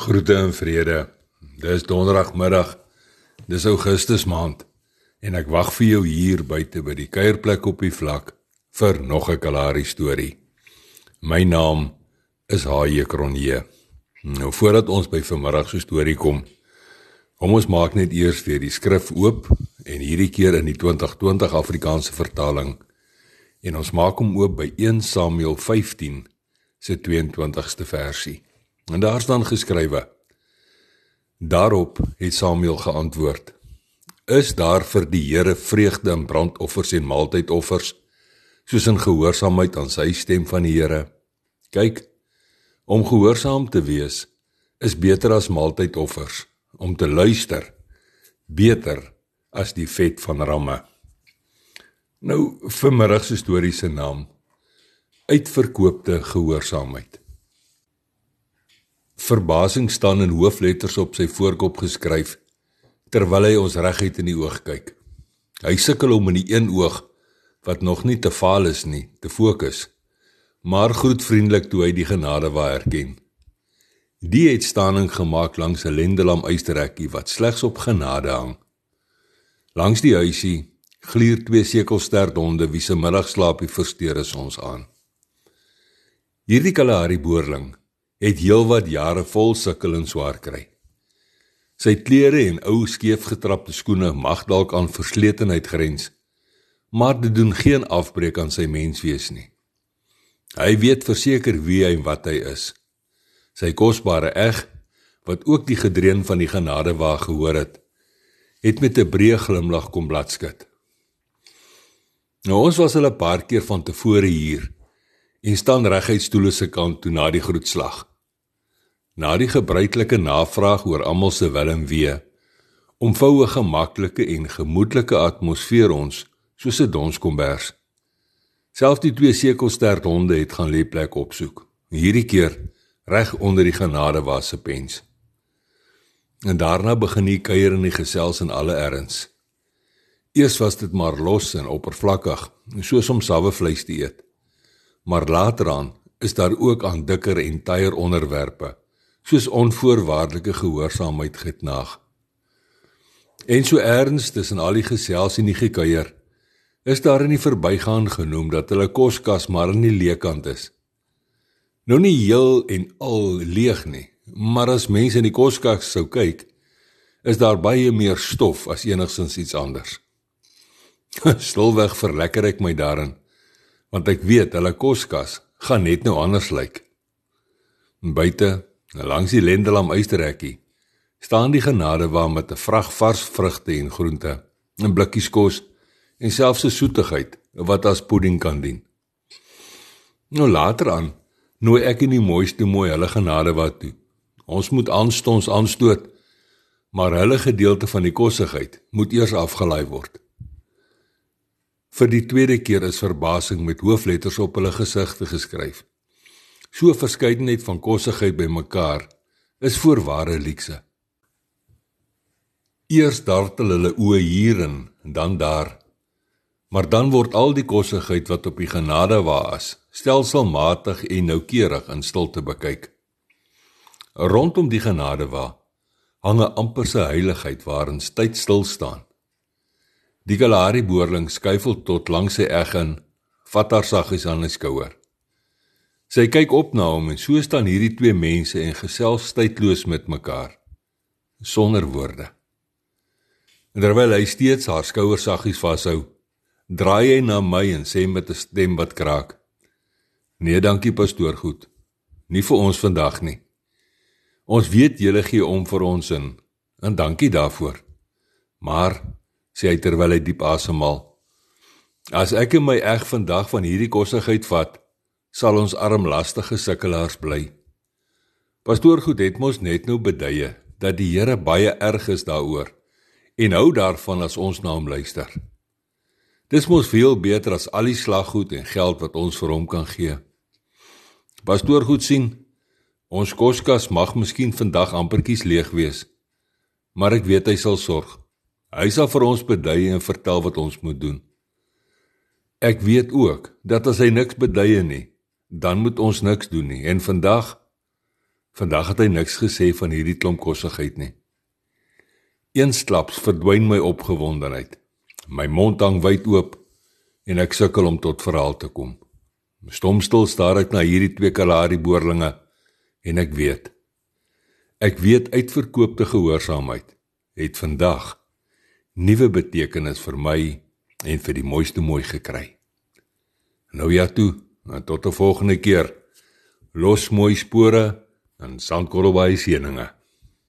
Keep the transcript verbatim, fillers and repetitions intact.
Groete en vrede. Dis donderdagmiddag, dis Augustus maand, en ek wag vir jou hier buite by die kuierplek op die vlak vir nog 'n Kalahari storie. My naam is H J Cronje. Nou voordat ons by vanmiddag se storie kom, kom ons maak net eers weer die skrif oop, en hierdie keer in die twintig twintig Afrikaanse vertaling, en ons maak hom oop by een Samuel vyftien se tweeëntwintigste versie. En daar staan geskrywe: Daarop het Samuel geantwoord: Is daar vir die Here vreugde in brandoffers en maaltydoffers, soos in gehoorsaamheid aan sy stem van die Here? Kyk, om gehoorsaam te wees is beter as maaltydoffers, om te luister beter as die vet van ramme. Nou, vanmiddag se storie se naam: Uitverkoopte gehoorsaamheid. Verbasing staan in hoofletters op sy voorkop geskryf, terwyl hy ons reguit in die oog kyk. Hy sukkel om in die een oog, wat nog nie te vaal is nie, te fokus, maar groet vriendelik toe hy die genadewa herken. Die het staaning gemaak langs 'n lendelam uisterhekkie wat slegs op genade hang. Langs die huisie gluur twee sekelsterthonde wie se middagslaapie versteur is ons aan. Hierdie Kalahari boerling het heelwat jare vol sukkel en swaar kry. Sy klere en ou skeefgetrapte skoene mag dalk aan versletenheid grens, maar dit doen geen afbreek aan sy menswees nie. Hy weet verseker wie hy en wat hy is. Sy kosbare eg, wat ook die gedreun van die genadewa gehoor het, het met 'n breë glimlag kom bladskit. Nou ons was al 'n paar keer van tevore hier, en staan reguit stoele se kant toe na die groetslag. Na die gebruikelike navraag oor almal se wel en wee, omvou 'n gemaklike en gemoedelike atmosfeer ons, soos 'n donskombers. Selfs die twee sekelsterthonde het gaan lêplek opsoek, hierdie keer reg onder die genadewa se pens. En daarna begin die kuier in die gesels in alle erns. Eers was dit maar los en oppervlakkig, soos om sawevleis te eet. Maar later aan is daar ook aan dikker en taier onderwerpe, soos onvoorwaardelike gehoorsaamheid geknaag. En so erns tussen al die gesels en die gekuier, is daar in die verbygaan genoem dat hulle koskas maar in die leekant is. Nou nie heel en al leeg nie, maar as mense in die koskas sou kyk, is daar baie meer stof as enigstens iets anders. Stilweg verlekker ek my daarin, want ek weet, hulle koskas gaan net nou anders lyk. Buite, langs die lendelam uisterhekkie, staan die genadewa met 'n vrag vars vrugte en groente, 'n blikkies kos, en selfs 'n soetigheid, wat as pudding kan dien. Nou later aan, nooi ek in die mooiste mooi hulle genadewa toe. Ons moet aanstonds aanstoot, maar hulle gedeelte van die kossigheid moet eers afgelaai word. Vir die tweede keer is verbasing met hoofletters op hulle gesigte geskryf. So 'n verskeidenheid van kossigheid by mekaar is voorware luukse. Eers dartel hulle oë hierin, dan daar, maar dan word al die kossigheid wat op die genadewa is, stelselmatig en noukeurig in stilte bekyk. Rondom die genadewa hang 'n amperse heiligheid waarin tyd stil staan. Die Kalahari boerling skuifel tot langs sy eg in, vat haar saggies aan die skouer. Sy kyk op na hom en so staan hierdie twee mense en gesels tydloos met mekaar, sonder woorde. En terwyl hy steeds haar skouer saggies vashou, draai hy na my en sê met 'n stem wat kraak: Nee, dankie pastoor, goed. Nie vir ons vandag nie. Ons weet julle gee om vir ons in, en dankie daarvoor. Maar, sê hy terwyl hy diep asemhaal, as ek en my eg vandag van hierdie kossigheid vat, sal ons armlastige sukkelaars bly. Pastoor goed het mos net nou beduie, dat die Here baie erg is daaroor, en hou daarvan as ons na hom luister. Dis mos veel beter as al die slaggoed en geld wat ons vir hom kan gee. Pastoor goed sien, ons koskas mag miskien vandag amperkies leeg wees, maar ek weet hy sal sorg. Hy sal vir ons beduie en vertel wat ons moet doen. Ek weet ook, dat as hy niks beduie nie, dan moet ons niks doen nie, en vandag, Vandag het hy niks gesê van hierdie klomp kossigheid nie. Eensklaps verdwyn my opgewondenheid. My mond hang wyd oop en ek sukkel om tot verhaal te kom. Stomstil staar ek na hierdie twee Kalahari-boerlinge en ek weet, ek weet uitverkoopte gehoorsaamheid het vandag nuwe betekenis vir my en vir die mooiste mooi gekry. Nou ja toe, tot 'n volgende keer. Los mooi spore en Sandkorrelbaai seëninge.